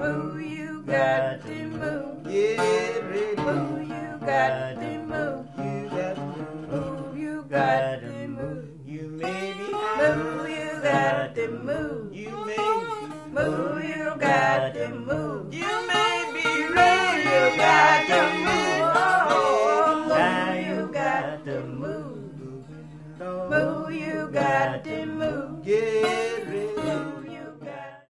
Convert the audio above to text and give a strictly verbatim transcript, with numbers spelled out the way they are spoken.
Move, you got to move. Get ready. Move, you got to move. You got to move. Move, you got to move. You may be Move, you got to move. You may be Move, you got to move. You may be Move, you got to move. Oh, Now move, you got to move. Lord. Move, you got to move. Get